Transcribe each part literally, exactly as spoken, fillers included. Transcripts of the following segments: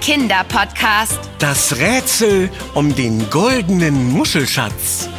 Kinderpodcast. Das Rätsel um den goldenen Muschelschatz.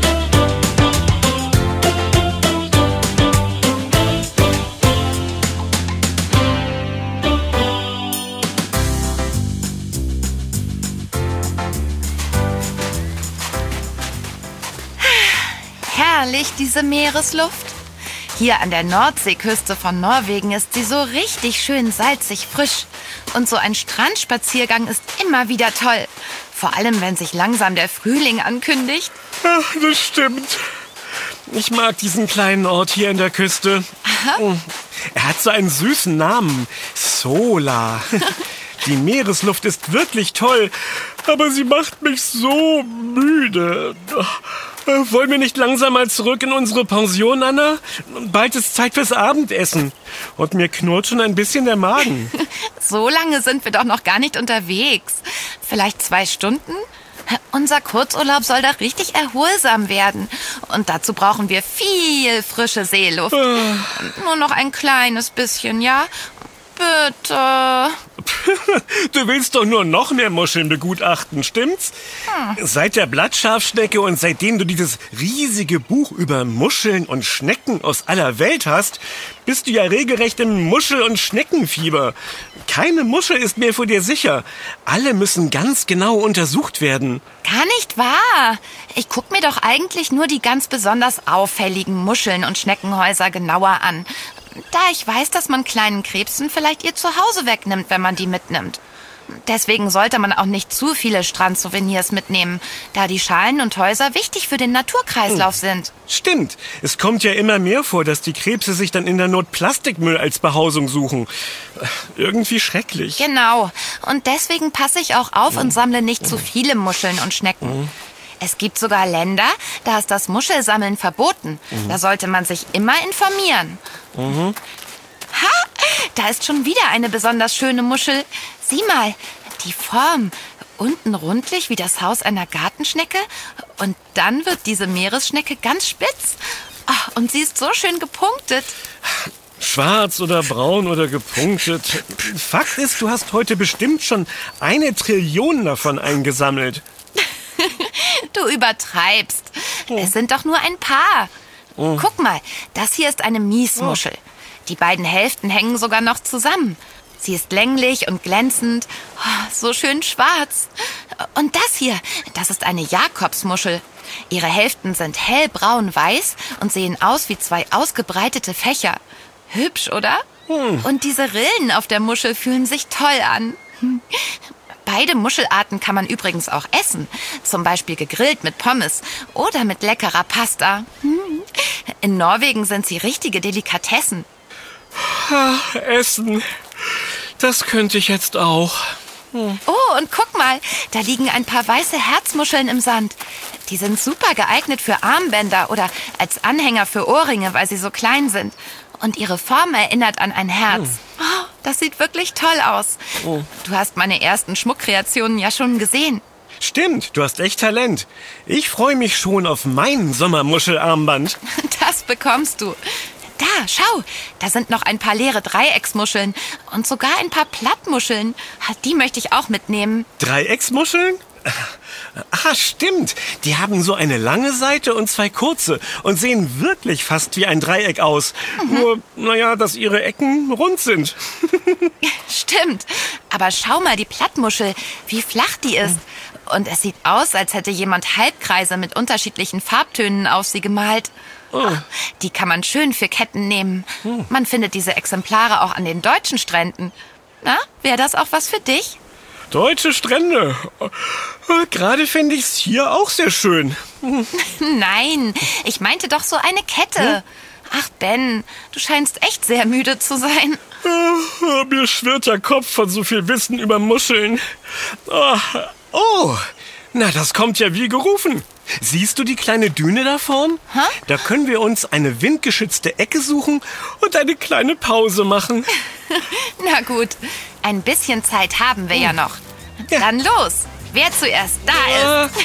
Herrlich, diese Meeresluft. Hier an der Nordseeküste von Norwegen ist sie so richtig schön salzig frisch. Und so ein Strandspaziergang ist immer wieder toll. Vor allem, wenn sich langsam der Frühling ankündigt. Ach, das stimmt. Ich mag diesen kleinen Ort hier an der Küste. Aha. Er hat so einen süßen Namen. Sola. Die Meeresluft ist wirklich toll, aber sie macht mich so müde. Wollen wir nicht langsam mal zurück in unsere Pension, Anna? Bald ist Zeit fürs Abendessen. Und mir knurrt schon ein bisschen der Magen. So lange sind wir doch noch gar nicht unterwegs. Vielleicht zwei Stunden? Unser Kurzurlaub soll doch richtig erholsam werden. Und dazu brauchen wir viel frische Seeluft. Nur noch ein kleines bisschen, ja? Bitte. Du willst doch nur noch mehr Muscheln begutachten, stimmt's? Hm. Seit der Blattschafschnecke und seitdem du dieses riesige Buch über Muscheln und Schnecken aus aller Welt hast, bist du ja regelrecht im Muschel- und Schneckenfieber. Keine Muschel ist mehr vor dir sicher. Alle müssen ganz genau untersucht werden. Gar nicht wahr. Ich guck mir doch eigentlich nur die ganz besonders auffälligen Muscheln und Schneckenhäuser genauer an. Da ich weiß, dass man kleinen Krebsen vielleicht ihr Zuhause wegnimmt, wenn man die mitnimmt. Deswegen sollte man auch nicht zu viele Strandsouvenirs mitnehmen, da die Schalen und Häuser wichtig für den Naturkreislauf sind. Stimmt. Es kommt ja immer mehr vor, dass die Krebse sich dann in der Not Plastikmüll als Behausung suchen. Irgendwie schrecklich. Genau. Und deswegen passe ich auch auf und sammle nicht zu viele Muscheln und Schnecken. Es gibt sogar Länder, da ist das Muschelsammeln verboten. Mhm. Da sollte man sich immer informieren. Mhm. Ha, da ist schon wieder eine besonders schöne Muschel. Sieh mal, die Form. Unten rundlich wie das Haus einer Gartenschnecke. Und dann wird diese Meeresschnecke ganz spitz. Oh, und sie ist so schön gepunktet. Schwarz oder braun oder gepunktet. Fakt ist, du hast heute bestimmt schon eine Trillion davon eingesammelt. Du übertreibst. Oh. Es sind doch nur ein paar. Oh. Guck mal, das hier ist eine Miesmuschel. Oh. Die beiden Hälften hängen sogar noch zusammen. Sie ist länglich und glänzend, oh, so schön schwarz. Und das hier, das ist eine Jakobsmuschel. Ihre Hälften sind hellbraun-weiß und sehen aus wie zwei ausgebreitete Fächer. Hübsch, oder? Hm. Und diese Rillen auf der Muschel fühlen sich toll an. Beide Muschelarten kann man übrigens auch essen. Zum Beispiel gegrillt mit Pommes oder mit leckerer Pasta. In Norwegen sind sie richtige Delikatessen. Ach, Essen. Das könnte ich jetzt auch. Hm. Oh, und guck mal, da liegen ein paar weiße Herzmuscheln im Sand. Die sind super geeignet für Armbänder oder als Anhänger für Ohrringe, weil sie so klein sind. Und ihre Form erinnert an ein Herz. Oh. Oh, das sieht wirklich toll aus. Oh. Du hast meine ersten Schmuckkreationen ja schon gesehen. Stimmt, du hast echt Talent. Ich freue mich schon auf mein Sommermuschelarmband. Das bekommst du. Da, schau, da sind noch ein paar leere Dreiecksmuscheln und sogar ein paar Plattmuscheln. Die möchte ich auch mitnehmen. Dreiecksmuscheln? Ah, stimmt. Die haben so eine lange Seite und zwei kurze und sehen wirklich fast wie ein Dreieck aus. Mhm. Nur, naja, dass ihre Ecken rund sind. Stimmt. Aber schau mal die Plattmuschel, wie flach die ist. Und es sieht aus, als hätte jemand Halbkreise mit unterschiedlichen Farbtönen auf sie gemalt. Oh. Die kann man schön für Ketten nehmen. Oh. Man findet diese Exemplare auch an den deutschen Stränden. Na, wäre das auch was für dich? Deutsche Strände. Gerade finde ich es hier auch sehr schön. Nein, ich meinte doch so eine Kette. Hm? Ach, Ben, du scheinst echt sehr müde zu sein. Oh, mir schwirrt der Kopf von so viel Wissen über Muscheln. Oh, oh, na, das kommt ja wie gerufen. Siehst du die kleine Düne da vorn? Hä? Da können wir uns eine windgeschützte Ecke suchen und eine kleine Pause machen. Na gut, ein bisschen Zeit haben wir ja noch. Ja. Dann los, wer zuerst da ja. ist.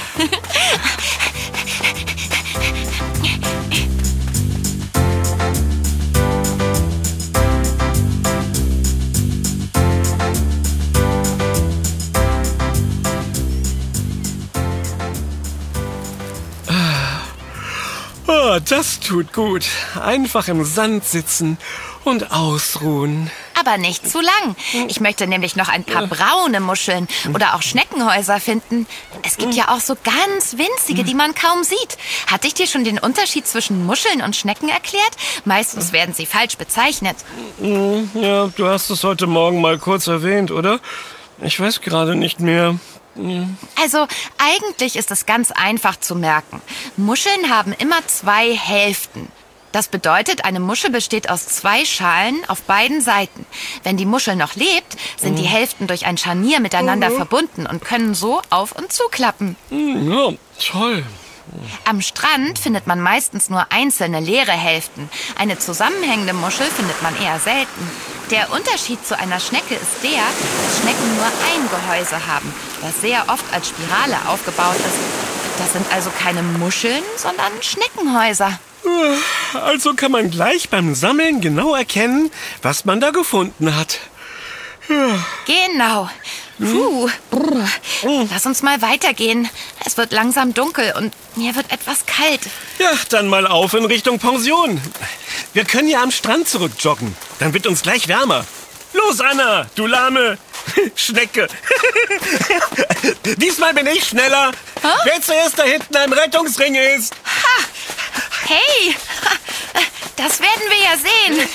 Oh, das tut gut. Einfach im Sand sitzen und ausruhen. Aber nicht zu lang. Ich möchte nämlich noch ein paar braune Muscheln oder auch Schneckenhäuser finden. Es gibt ja auch so ganz winzige, die man kaum sieht. Hatte ich dir schon den Unterschied zwischen Muscheln und Schnecken erklärt? Meistens werden sie falsch bezeichnet. Ja, du hast es heute Morgen mal kurz erwähnt, oder? Ich weiß gerade nicht mehr. Also, eigentlich ist es ganz einfach zu merken. Muscheln haben immer zwei Hälften. Das bedeutet, eine Muschel besteht aus zwei Schalen auf beiden Seiten. Wenn die Muschel noch lebt, sind die Hälften durch ein Scharnier miteinander verbunden und können so auf- und zuklappen. Ja, toll. Am Strand findet man meistens nur einzelne leere Hälften. Eine zusammenhängende Muschel findet man eher selten. Der Unterschied zu einer Schnecke ist der, dass Schnecken nur ein Gehäuse haben, das sehr oft als Spirale aufgebaut ist. Das sind also keine Muscheln, sondern Schneckenhäuser. Also kann man gleich beim Sammeln genau erkennen, was man da gefunden hat. Genau. Puh. Brr. Lass uns mal weitergehen. Es wird langsam dunkel und mir wird etwas kalt. Ja, dann mal auf in Richtung Pension. Wir können ja am Strand zurückjoggen. Dann wird uns gleich wärmer. Los, Anna, du lahme Schnecke. Diesmal bin ich schneller. Hä? Wer zuerst da hinten am Rettungsring ist. Ha! Hey! Das werden wir ja sehen.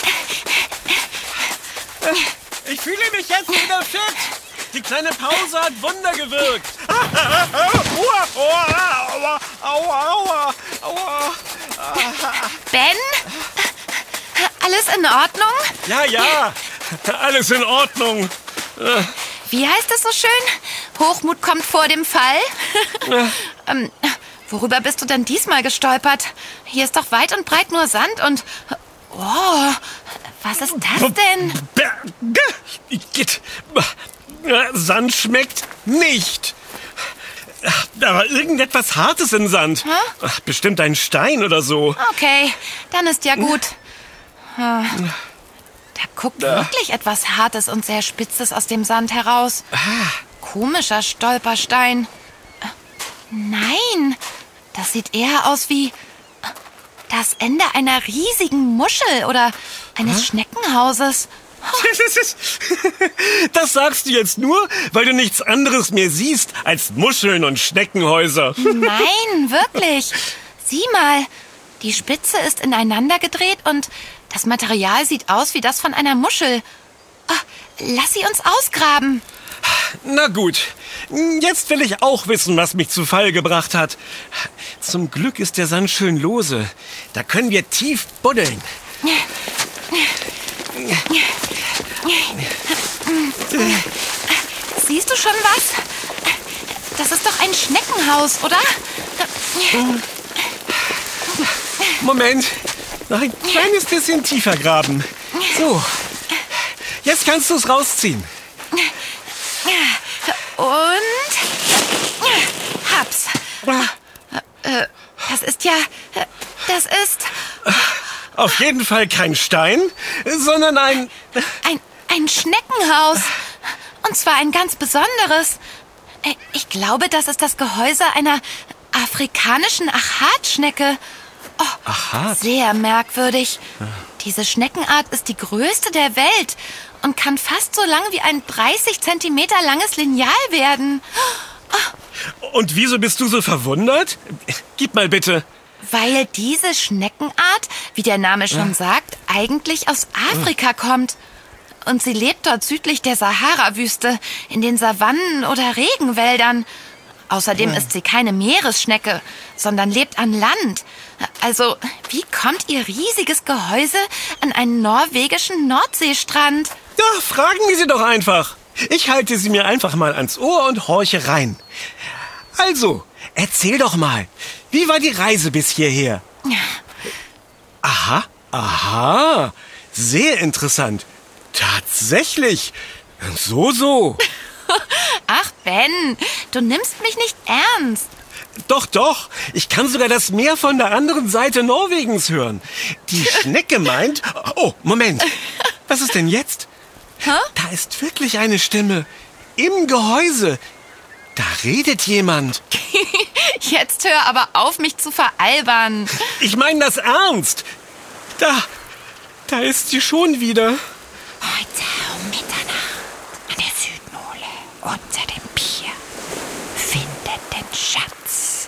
Ich fühle mich jetzt wieder fit. Die kleine Pause hat Wunder gewirkt. Aua, aua, aua, aua, aua. Ben? Alles in Ordnung? Ja, ja, alles in Ordnung. Wie heißt es so schön? Hochmut kommt vor dem Fall? ähm, worüber bist du denn diesmal gestolpert? Hier ist doch weit und breit nur Sand und... Oh, was ist das denn? Sand schmeckt nicht. Aber irgendetwas Hartes im Sand. Hä? Bestimmt ein Stein oder so. Okay, dann ist ja gut. Da guckt wirklich etwas Hartes und sehr Spitzes aus dem Sand heraus. Komischer Stolperstein. Nein, das sieht eher aus wie das Ende einer riesigen Muschel oder eines Hä? Schneckenhauses. Das sagst du jetzt nur, weil du nichts anderes mehr siehst als Muscheln und Schneckenhäuser. Nein, wirklich. Sieh mal, die Spitze ist ineinander gedreht und das Material sieht aus wie das von einer Muschel. Oh, lass sie uns ausgraben. Na gut, jetzt will ich auch wissen, was mich zu Fall gebracht hat. Zum Glück ist der Sand schön lose. Da können wir tief buddeln. Siehst du schon was? Das ist doch ein Schneckenhaus, oder? Moment, noch ein kleines bisschen tiefer graben. So, jetzt kannst du es rausziehen. Und hab's. Äh, das ist ja... Das ist... Auf jeden Fall kein Stein, sondern ein... Ein, ein Schneckenhaus. Und zwar ein ganz besonderes. Ich glaube, das ist das Gehäuse einer afrikanischen Achatschnecke. Oh, Achat? Sehr merkwürdig. Diese Schneckenart ist die größte der Welt und kann fast so lang wie ein dreißig Zentimeter langes Lineal werden. Oh. Und wieso bist du so verwundert? Gib mal bitte. Weil diese Schneckenart, wie der Name schon sagt, eigentlich aus Afrika kommt. Und sie lebt dort südlich der Sahara-Wüste, in den Savannen oder Regenwäldern. Außerdem ist sie keine Meeresschnecke, sondern lebt an Land. Also, wie kommt ihr riesiges Gehäuse an einen norwegischen Nordseestrand? Ja, fragen wir sie doch einfach. Ich halte sie mir einfach mal ans Ohr und horche rein. Also, erzähl doch mal, wie war die Reise bis hierher? Aha, aha, sehr interessant. Tatsächlich, so, so. Ach, Ben, du nimmst mich nicht ernst. Doch, doch, ich kann sogar das Meer von der anderen Seite Norwegens hören. Die Schnecke meint... Oh, Moment, was ist denn jetzt? Hä? Da ist wirklich eine Stimme im Gehäuse. Da redet jemand. Jetzt hör aber auf, mich zu veralbern. Ich meine das ernst. Da, da ist sie schon wieder. Heute um Mitternacht an der Südmole unter dem Pier findet den Schatz.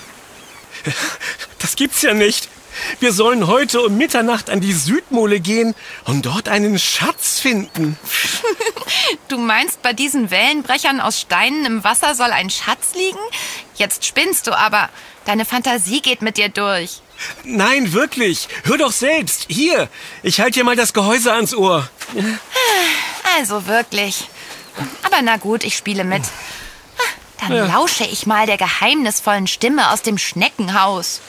Das gibt's ja nicht. Wir sollen heute um Mitternacht an die Südmole gehen und dort einen Schatz finden. Du meinst, bei diesen Wellenbrechern aus Steinen im Wasser soll ein Schatz liegen? Jetzt spinnst du aber. Deine Fantasie geht mit dir durch. Nein, wirklich. Hör doch selbst. Hier, ich halte dir mal das Gehäuse ans Ohr. Also wirklich. Aber na gut, ich spiele mit. Dann ja. lausche ich mal der geheimnisvollen Stimme aus dem Schneckenhaus.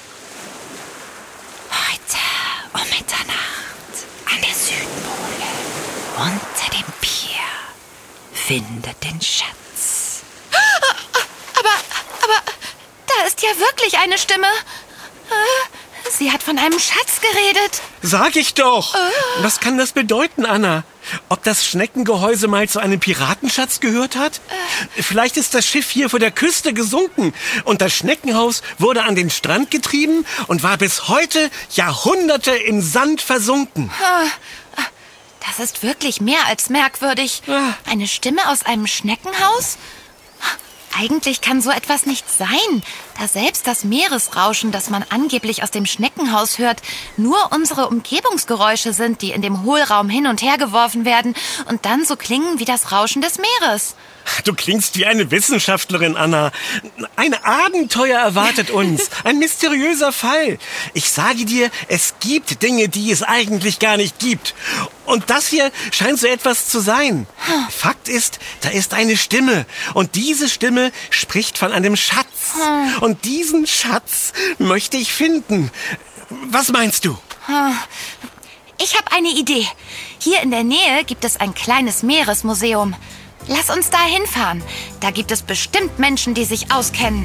Heute um Mitternacht an der Südmole unter dem Pier findet den Schatz. Aber, aber, da ist ja wirklich eine Stimme. Sie hat von einem Schatz geredet. Sag ich doch. Was kann das bedeuten, Anna? Ob das Schneckengehäuse mal zu einem Piratenschatz gehört hat? Vielleicht ist das Schiff hier vor der Küste gesunken und das Schneckenhaus wurde an den Strand getrieben und war bis heute Jahrhunderte im Sand versunken. Das ist wirklich mehr als merkwürdig. Eine Stimme aus einem Schneckenhaus? Eigentlich kann so etwas nicht sein, da selbst das Meeresrauschen, das man angeblich aus dem Schneckenhaus hört, nur unsere Umgebungsgeräusche sind, die in dem Hohlraum hin und her geworfen werden und dann so klingen wie das Rauschen des Meeres. Du klingst wie eine Wissenschaftlerin, Anna. Ein Abenteuer erwartet uns. Ein mysteriöser Fall. Ich sage dir, es gibt Dinge, die es eigentlich gar nicht gibt. Und das hier scheint so etwas zu sein. Fakt ist, da ist eine Stimme. Und diese Stimme spricht von einem Schatz. Und diesen Schatz möchte ich finden. Was meinst du? Ich habe eine Idee. Hier in der Nähe gibt es ein kleines Meeresmuseum. Lass uns da hinfahren. Da gibt es bestimmt Menschen, die sich auskennen.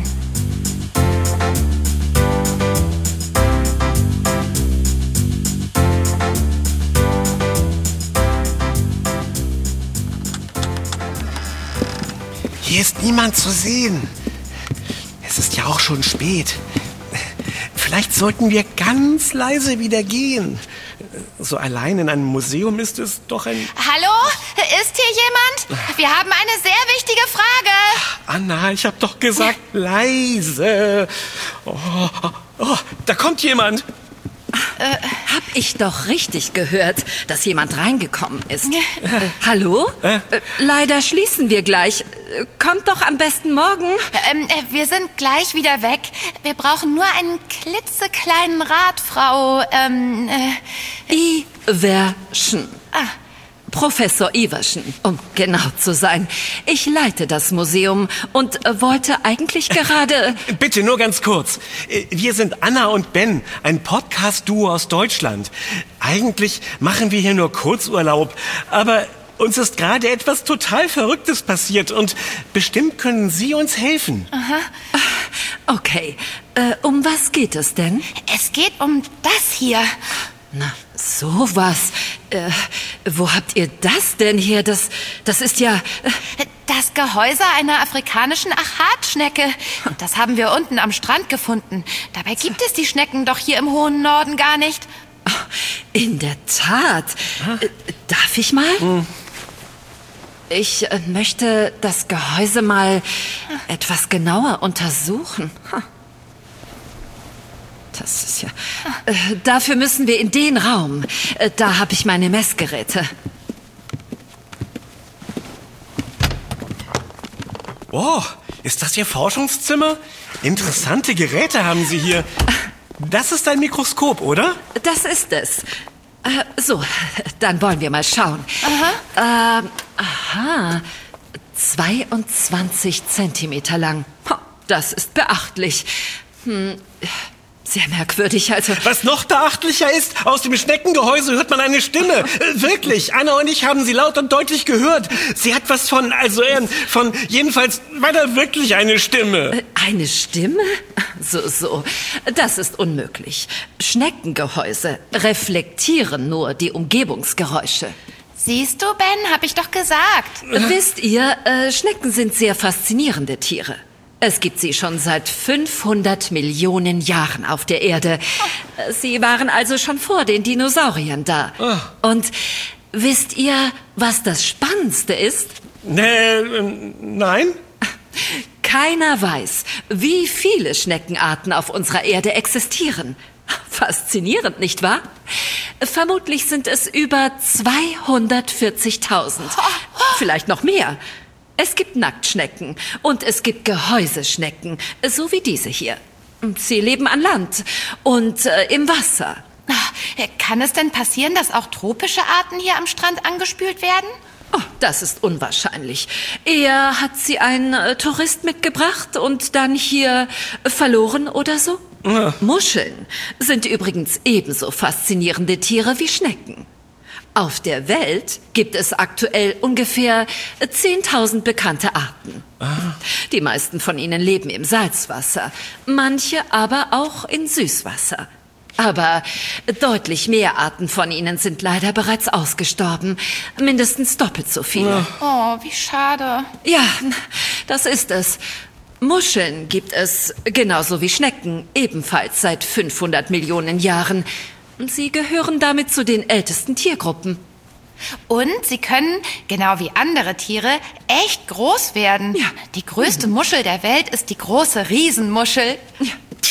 Hier ist niemand zu sehen. Es ist ja auch schon spät. Vielleicht sollten wir ganz leise wieder gehen. So allein in einem Museum ist es doch ein... Hallo? Ist hier jemand? Wir haben eine sehr wichtige Frage. Anna, ich habe doch gesagt, leise. Oh, oh, da kommt jemand. Äh, hab ich doch richtig gehört, dass jemand reingekommen ist. Äh, hallo? Äh? Äh, leider schließen wir gleich. Äh, kommt doch am besten morgen. Ähm, äh, wir sind gleich wieder weg. Wir brauchen nur einen klitzekleinen Rat, Frau... Ähm, äh, Iversen. Ah. Professor Iversen, um genau zu sein. Ich leite das Museum und äh, wollte eigentlich gerade... Bitte, nur ganz kurz. Wir sind Anna und Ben, ein Podcast-Duo aus Deutschland. Eigentlich machen wir hier nur Kurzurlaub, aber uns ist gerade etwas total Verrücktes passiert und bestimmt können Sie uns helfen. Aha. Okay, äh, um was geht es denn? Es geht um das hier. Na, sowas. Äh, wo habt ihr das denn her? Das, das ist ja... Äh das Gehäuse einer afrikanischen Achatschnecke. Das haben wir unten am Strand gefunden. Dabei gibt es die Schnecken doch hier im hohen Norden gar nicht. In der Tat. Äh, darf ich mal? Hm. Ich äh, möchte das Gehäuse mal etwas genauer untersuchen. Hm. Das ist ja... Äh, dafür müssen wir in den Raum. Äh, da habe ich meine Messgeräte. Oh, ist das Ihr Forschungszimmer? Interessante Geräte haben Sie hier. Das ist ein Mikroskop, oder? Das ist es. Äh, so, dann wollen wir mal schauen. Aha. Äh, aha. zweiundzwanzig Zentimeter lang. Das ist beachtlich. Hm... Sehr merkwürdig, also... Was noch beachtlicher ist, aus dem Schneckengehäuse hört man eine Stimme. Äh, wirklich, Anna und ich haben sie laut und deutlich gehört. Sie hat was von, also äh, von, jedenfalls war da wirklich eine Stimme. Eine Stimme? So, so. Das ist unmöglich. Schneckengehäuse reflektieren nur die Umgebungsgeräusche. Siehst du, Ben, hab ich doch gesagt. Wisst ihr, äh, Schnecken sind sehr faszinierende Tiere. Es gibt sie schon seit fünfhundert Millionen Jahren auf der Erde. Sie waren also schon vor den Dinosauriern da. Oh. Und wisst ihr, was das Spannendste ist? Nee, nein. Keiner weiß, wie viele Schneckenarten auf unserer Erde existieren. Faszinierend, nicht wahr? Vermutlich sind es über zweihundertvierzigtausend. Vielleicht noch mehr. Es gibt Nacktschnecken und es gibt Gehäuseschnecken, so wie diese hier. Sie leben an Land und äh, im Wasser. Kann es denn passieren, dass auch tropische Arten hier am Strand angespült werden? Oh, das ist unwahrscheinlich. Eher hat sie ein äh, Tourist mitgebracht und dann hier äh, verloren oder so. Ja. Muscheln sind übrigens ebenso faszinierende Tiere wie Schnecken. Auf der Welt gibt es aktuell ungefähr zehntausend bekannte Arten. Ah. Die meisten von ihnen leben im Salzwasser, manche aber auch in Süßwasser. Aber deutlich mehr Arten von ihnen sind leider bereits ausgestorben. Mindestens doppelt so viele. Oh, wie schade. Ja, das ist es. Muscheln gibt es, genauso wie Schnecken, ebenfalls seit fünfhundert Millionen Jahren. Sie gehören damit zu den ältesten Tiergruppen. Und sie können, genau wie andere Tiere, echt groß werden. Ja. Die größte Muschel der Welt ist die große Riesenmuschel. Ja.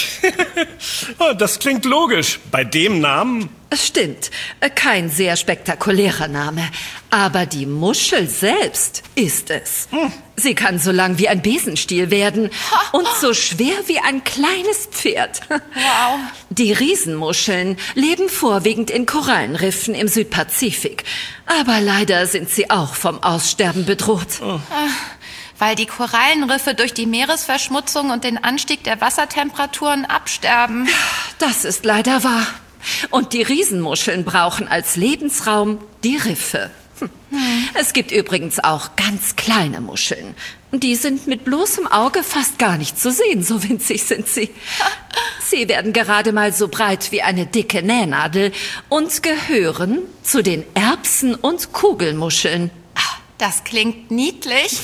Oh, das klingt logisch. Bei dem Namen? Es stimmt. Kein sehr spektakulärer Name. Aber die Muschel selbst ist es. Hm. Sie kann so lang wie ein Besenstiel werden und so schwer wie ein kleines Pferd. Wow. Die Riesenmuscheln leben vorwiegend in Korallenriffen im Südpazifik. Aber leider sind sie auch vom Aussterben bedroht. Oh. Weil die Korallenriffe durch die Meeresverschmutzung und den Anstieg der Wassertemperaturen absterben. Das ist leider wahr. Und die Riesenmuscheln brauchen als Lebensraum die Riffe. Hm. Hm. Es gibt übrigens auch ganz kleine Muscheln. Die sind mit bloßem Auge fast gar nicht zu sehen, so winzig sind sie. Sie werden gerade mal so breit wie eine dicke Nähnadel und gehören zu den Erbsen- und Kugelmuscheln. Das klingt niedlich.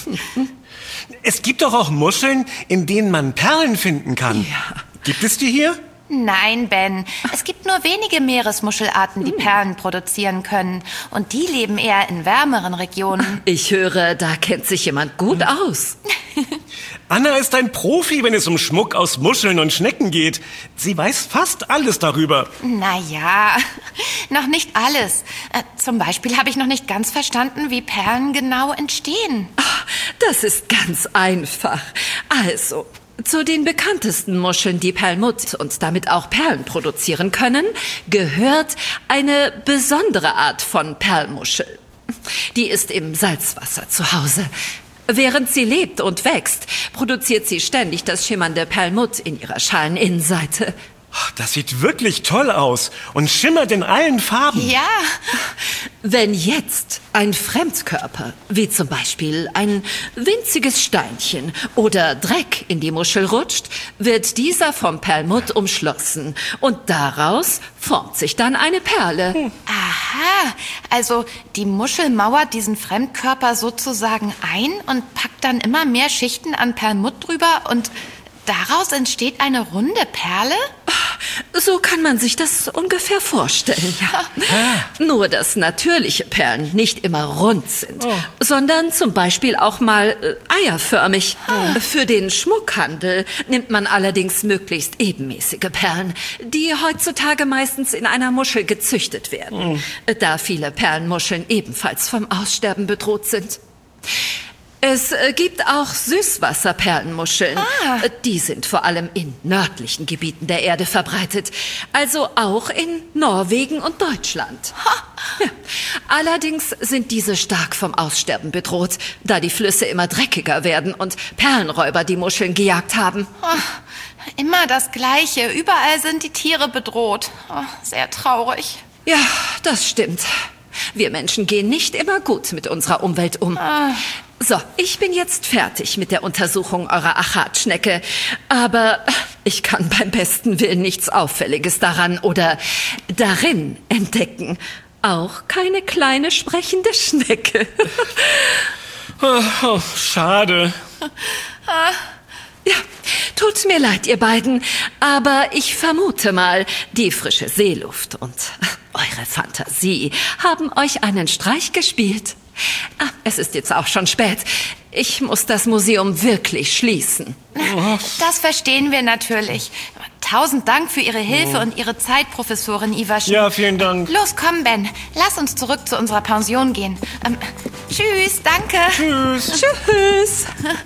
Es gibt doch auch Muscheln, in denen man Perlen finden kann. Ja. Gibt es die hier? Nein, Ben. Es gibt nur wenige Meeresmuschelarten, die Perlen produzieren können. Und die leben eher in wärmeren Regionen. Ich höre, da kennt sich jemand gut aus. Anna ist ein Profi, wenn es um Schmuck aus Muscheln und Schnecken geht. Sie weiß fast alles darüber. Na ja, noch nicht alles. Äh, zum Beispiel habe ich noch nicht ganz verstanden, wie Perlen genau entstehen. Ach, das ist ganz einfach. Also, zu den bekanntesten Muscheln, die Perlmutt und damit auch Perlen produzieren können, gehört eine besondere Art von Perlmuschel. Die ist im Salzwasser zu Hause. Während sie lebt und wächst, produziert sie ständig das schimmernde Perlmutt in ihrer Schaleninnenseite. Das sieht wirklich toll aus und schimmert in allen Farben. Ja. Wenn jetzt ein Fremdkörper, wie zum Beispiel ein winziges Steinchen oder Dreck in die Muschel rutscht, wird dieser vom Perlmutt umschlossen und daraus formt sich dann eine Perle. Hm. Aha, also die Muschel mauert diesen Fremdkörper sozusagen ein und packt dann immer mehr Schichten an Perlmutt drüber und daraus entsteht eine runde Perle? So kann man sich das ungefähr vorstellen, ja. Ah. Nur, dass natürliche Perlen nicht immer rund sind, oh. sondern zum Beispiel auch mal äh, eierförmig. Ah. Für den Schmuckhandel nimmt man allerdings möglichst ebenmäßige Perlen, die heutzutage meistens in einer Muschel gezüchtet werden, oh. da viele Perlenmuscheln ebenfalls vom Aussterben bedroht sind. Es gibt auch Süßwasserperlenmuscheln. Ah. Die sind vor allem in nördlichen Gebieten der Erde verbreitet. Also auch in Norwegen und Deutschland. Ja. Allerdings sind diese stark vom Aussterben bedroht, da die Flüsse immer dreckiger werden und Perlenräuber die Muscheln gejagt haben. Oh, immer das Gleiche. Überall sind die Tiere bedroht. Oh, sehr traurig. Ja, das stimmt. Wir Menschen gehen nicht immer gut mit unserer Umwelt um. Ah. So, ich bin jetzt fertig mit der Untersuchung eurer Achatschnecke. Aber ich kann beim besten Willen nichts Auffälliges daran oder darin entdecken. Auch keine kleine sprechende Schnecke. Oh, oh, schade. Ja, tut mir leid, ihr beiden, aber ich vermute mal, die frische Seeluft und eure Fantasie haben euch einen Streich gespielt. Ah, es ist jetzt auch schon spät. Ich muss das Museum wirklich schließen. Das verstehen wir natürlich. Tausend Dank für Ihre Hilfe und Ihre Zeit, Professorin Iwaschen. Ja, vielen Dank. Los, komm, Ben. Lass uns zurück zu unserer Pension gehen. Ähm, tschüss, danke. Tschüss. Tschüss.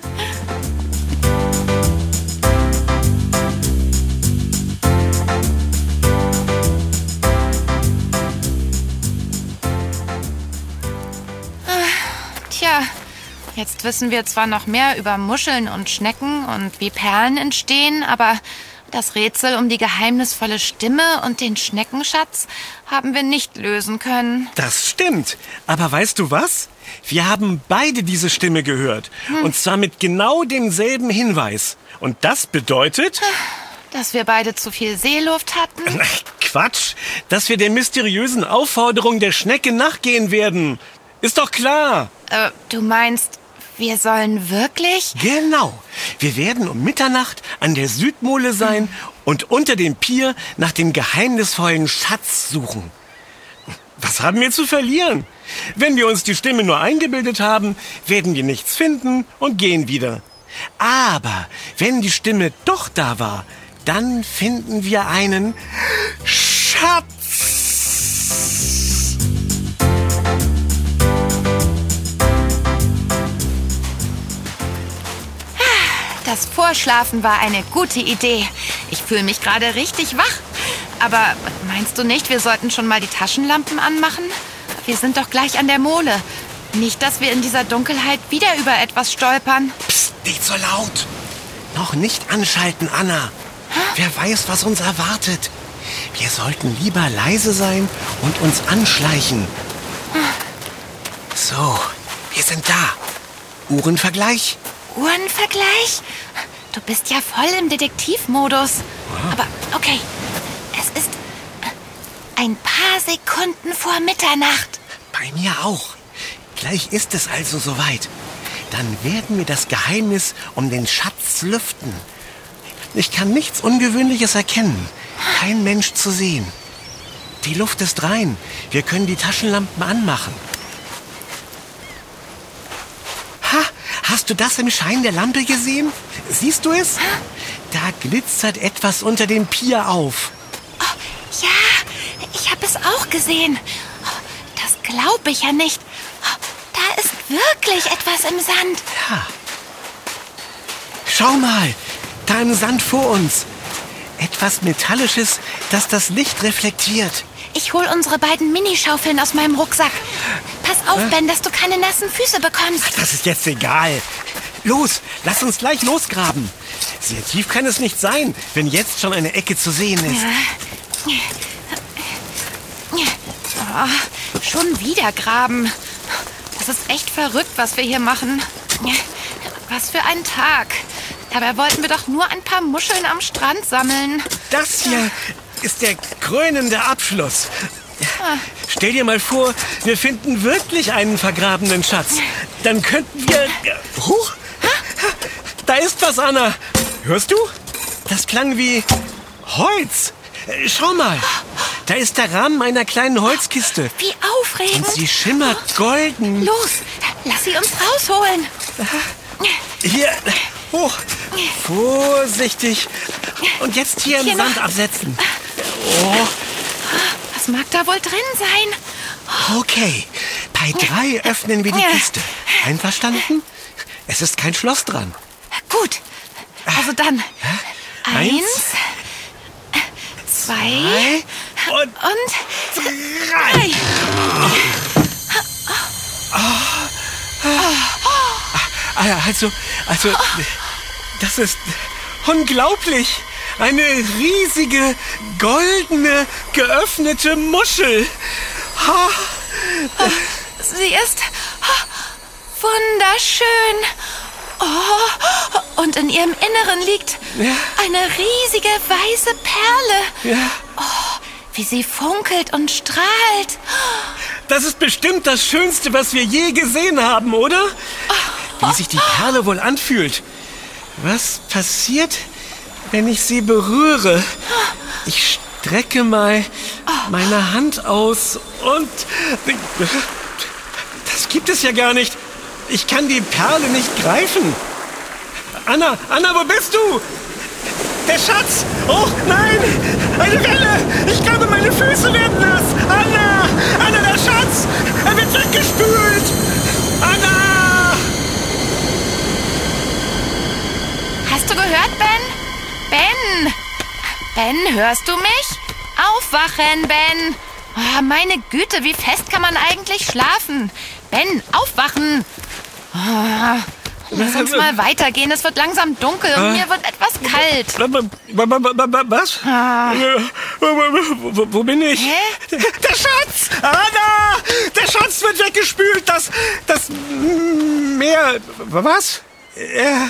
Tja, jetzt wissen wir zwar noch mehr über Muscheln und Schnecken und wie Perlen entstehen, aber das Rätsel um die geheimnisvolle Stimme und den Schneckenschatz haben wir nicht lösen können. Das stimmt. Aber weißt du was? Wir haben beide diese Stimme gehört. Hm. Und zwar mit genau demselben Hinweis. Und das bedeutet... Dass wir beide zu viel Seeluft hatten? Ach, Quatsch. Dass wir der mysteriösen Aufforderung der Schnecke nachgehen werden. Ist doch klar. Äh, du meinst, wir sollen wirklich? Genau. Wir werden um Mitternacht an der Südmole sein und unter dem Pier nach dem geheimnisvollen Schatz suchen. Was haben wir zu verlieren? Wenn wir uns die Stimme nur eingebildet haben, werden wir nichts finden und gehen wieder. Aber wenn die Stimme doch da war, dann finden wir einen Schatz. Das Vorschlafen war eine gute Idee. Ich fühle mich gerade richtig wach. Aber meinst du nicht, wir sollten schon mal die Taschenlampen anmachen? Wir sind doch gleich an der Mole. Nicht, dass wir in dieser Dunkelheit wieder über etwas stolpern. Psst, nicht so laut. Noch nicht anschalten, Anna. Hä? Wer weiß, was uns erwartet. Wir sollten lieber leise sein und uns anschleichen. Hm. So, wir sind da. Uhrenvergleich. Uhrenvergleich? Du bist ja voll im Detektivmodus. Ja. Aber okay, es ist ein paar Sekunden vor Mitternacht. Bei mir auch. Gleich ist es also soweit. Dann werden wir das Geheimnis um den Schatz lüften. Ich kann nichts Ungewöhnliches erkennen. Kein Mensch zu sehen. Die Luft ist rein. Wir können die Taschenlampen anmachen. Ha! Hast du das im Schein der Lampe gesehen? Siehst du es? Da glitzert etwas unter dem Pier auf. Oh, ja, ich habe es auch gesehen. Das glaube ich ja nicht. Da ist wirklich etwas im Sand. Ja. Schau mal, da im Sand vor uns. Etwas Metallisches, das das Licht reflektiert. Ich hol unsere beiden Minischaufeln aus meinem Rucksack. Pass auf, äh? Ben, dass du keine nassen Füße bekommst. Ach, das ist jetzt egal. Los, lass uns gleich losgraben. Sehr tief kann es nicht sein, wenn jetzt schon eine Ecke zu sehen ist. Ja. Oh, schon wieder graben. Das ist echt verrückt, was wir hier machen. Was für ein Tag. Dabei wollten wir doch nur ein paar Muscheln am Strand sammeln. Das hier ist der krönende Abschluss. Stell dir mal vor, wir finden wirklich einen vergrabenen Schatz. Dann könnten wir... Huch! Da ist was, Anna. Hörst du? Das klang wie Holz. Schau mal. Da ist der Rahmen einer kleinen Holzkiste. Wie aufregend. Und sie schimmert golden. Los, lass sie uns rausholen. Hier, hoch. Vorsichtig. Und jetzt hier, hier im Sand noch absetzen. Oh. Was mag da wohl drin sein? Okay, bei drei öffnen wir die Kiste. Einverstanden? Es ist kein Schloss dran. Gut, also dann. Eins, Eins zwei, zwei und, und drei. Also, also, das ist unglaublich. Eine riesige, goldene, geöffnete Muschel. Sie ist wunderschön. Oh, und in ihrem Inneren liegt ja. eine riesige weiße Perle. Ja. Oh, wie sie funkelt und strahlt. Das ist bestimmt das Schönste, was wir je gesehen haben, oder? Wie sich die Perle wohl anfühlt. Was passiert, wenn ich sie berühre? Ich strecke mal meine Hand aus und... Das gibt es ja gar nicht. Ich kann die Perle nicht greifen. Anna, Anna, wo bist du? Der Schatz! Oh, nein! Eine Welle! Ich glaube, meine Füße werden nass! Anna! Anna, der Schatz! Er wird weggespült! Anna! Hast du gehört, Ben? Ben! Ben, hörst du mich? Aufwachen, Ben! Oh, meine Güte, wie fest kann man eigentlich schlafen? Ben, aufwachen! Oh, lass uns mal weitergehen, es wird langsam dunkel und mir wird etwas kalt. Was? Ah. Wo, wo bin ich? Hä? Der Schatz! Anna! Der Schatz wird weggespült! Das... das Meer... Was? Äh,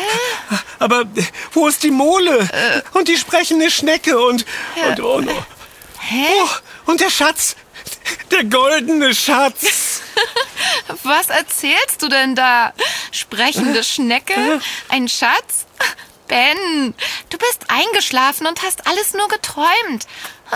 aber wo ist die Mole? Äh. Und die sprechende Schnecke und... Ja. und, und, und Hä? Oh, und der Schatz! Der goldene Schatz! Was erzählst du denn da? Sprechende Schnecke? Ein Schatz? Ben, du bist eingeschlafen und hast alles nur geträumt.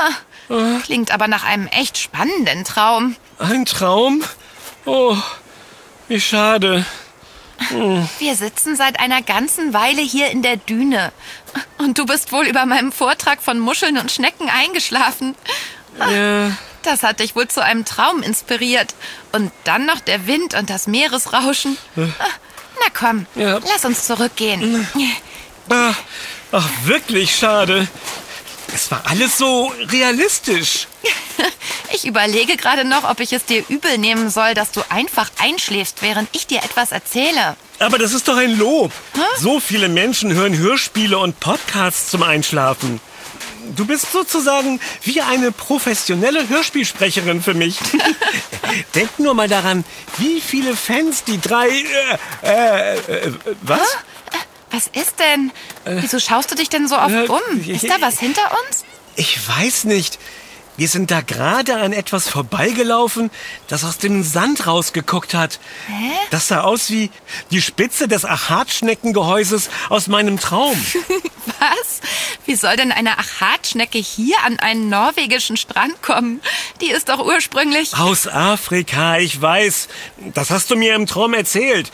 Klingt aber nach einem echt spannenden Traum. Ein Traum? Oh, wie schade. Hm. Wir sitzen seit einer ganzen Weile hier in der Düne. Und du bist wohl über meinem Vortrag von Muscheln und Schnecken eingeschlafen. Ja. Das hat dich wohl zu einem Traum inspiriert. Und dann noch der Wind und das Meeresrauschen. Na komm, ja. Lass uns zurückgehen. Ach, ach, wirklich schade. Es war alles so realistisch. Ich überlege gerade noch, ob ich es dir übel nehmen soll, dass du einfach einschläfst, während ich dir etwas erzähle. Aber das ist doch ein Lob. Hä? So viele Menschen hören Hörspiele und Podcasts zum Einschlafen. Du bist sozusagen wie eine professionelle Hörspielsprecherin für mich. Denk nur mal daran, wie viele Fans die drei... Äh, äh, äh, was? Hä? Was ist denn? Wieso schaust du dich denn so oft äh, um? Ist da was hinter uns? Ich weiß nicht. Wir sind da gerade an etwas vorbeigelaufen, das aus dem Sand rausgeguckt hat. Hä? Das sah aus wie die Spitze des Achatschneckengehäuses aus meinem Traum. Was? Wie soll denn eine Achatschnecke hier an einen norwegischen Strand kommen? Die ist doch ursprünglich... Aus Afrika, ich weiß. Das hast du mir im Traum erzählt.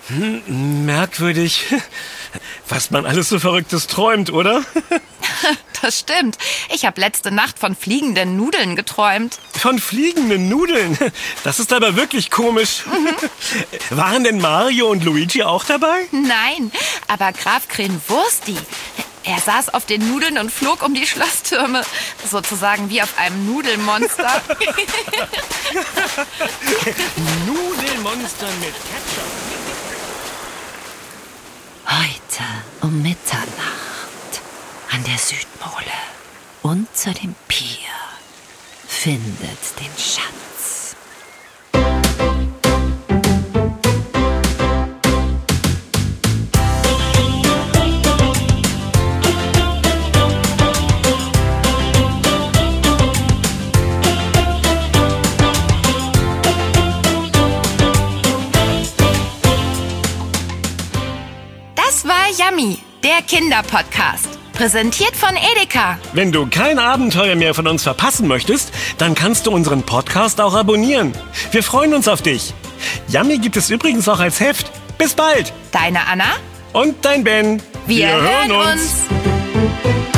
Hm, merkwürdig, was man alles so Verrücktes träumt, oder? Das stimmt. Ich habe letzte Nacht von fliegenden Nudeln geträumt. Von fliegenden Nudeln? Das ist aber wirklich komisch. Mhm. Waren denn Mario und Luigi auch dabei? Nein, aber Graf Krenwursti. Er saß auf den Nudeln und flog um die Schlosstürme. Sozusagen wie auf einem Nudelmonster. Nudelmonster mit Ketchup. Heute um Mitternacht an der Südmole unter dem Pier findet den Schatz. Das war Yummy, der Kinderpodcast. Präsentiert von Edeka. Wenn du kein Abenteuer mehr von uns verpassen möchtest, dann kannst du unseren Podcast auch abonnieren. Wir freuen uns auf dich. Yummy gibt es übrigens auch als Heft. Bis bald. Deine Anna und dein Ben. Wir, Wir hören uns. uns.